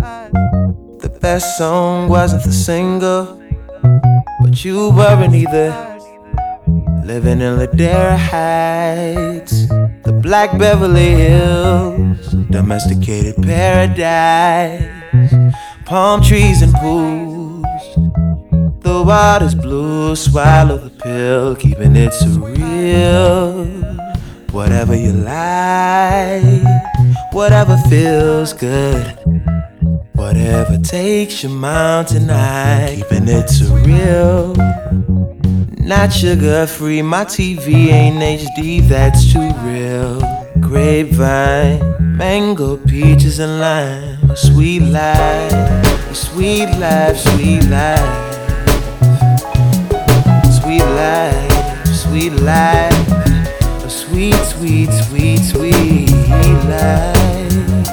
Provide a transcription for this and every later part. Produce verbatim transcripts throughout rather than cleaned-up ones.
The best song wasn't the single, but you weren't either. Living in Ladera Heights, the Black Beverly Hills, domesticated paradise, palm trees and pools. The water's blue, swallow the pill, keeping it surreal. Whatever you like, whatever feels good, whatever takes your mountain high, keeping it surreal. Not sugar free, my T V ain't H D, that's too real. Grapevine, mango, peaches and lime, a sweet life, a sweet life, sweet life. Sweet life, sweet life, a sweet, sweet, sweet, sweet life.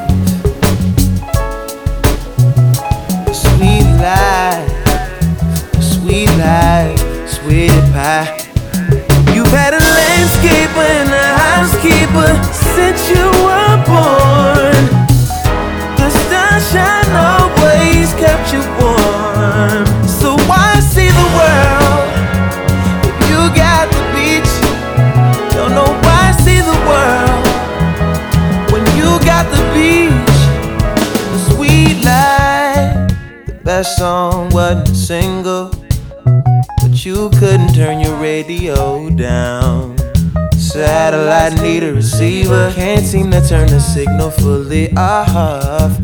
A sweet life, a sweet life, sweet pie. You've had a landscaper and a housekeeper since you were born. The sunshine always kept you warm. So why see the world if you got the beach? Don't know why see the world when you got the beach. The sweet life, the best song wasn't a single, but you couldn't turn your radio down. Satellite need a receiver, can't seem to turn the signal fully off.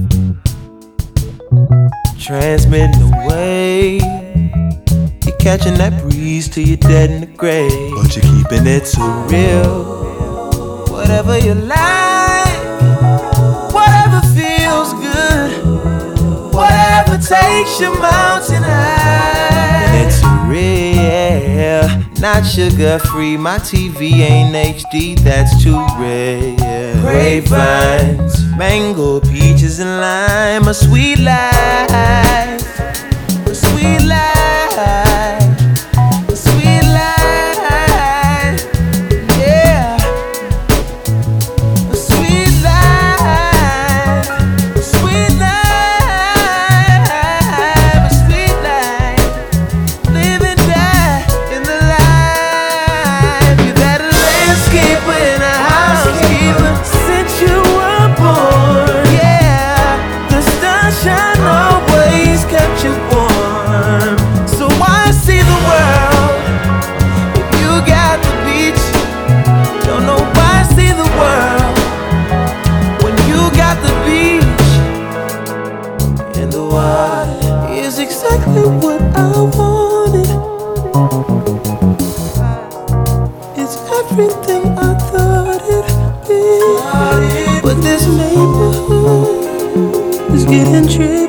Transmitting away, you're catching that breeze till you're dead in the grave, but you're keeping it surreal. Whatever you like, whatever feels good, whatever takes your mountain high, and it's real. Not sugar free, my T V ain't H D, that's too rare. Grapevines, mango, peaches and lime, a sweet life, a sweet life, a sweet life, yeah. A sweet life, a sweet life, a sweet life, live and die in the life. You've had a landscaper and a housekeeper since you were born, yeah. The sunshine always kept you warm. So why see the world if you got the beach? Don't know why see the world when you got the beach. And the water is exactly what I wanted. It's everything I thought it'd be. But this neighborhood is getting tricky.